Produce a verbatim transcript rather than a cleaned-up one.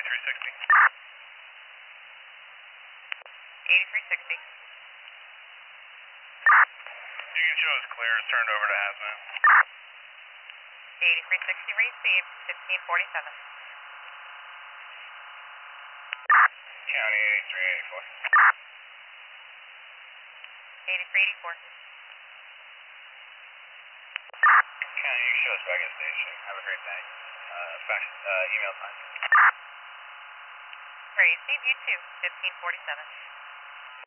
eighty-three sixty. eighty-three sixty. You can show us clear, it's turned over to hazmat. eighty-three sixty received, fifteen forty-seven. County eighty-three eighty-four. eighty-three eighty-four. County, you can show us back at station. Have a great day. Uh, fax, uh, email time. Receive you too, fifteen forty-seven.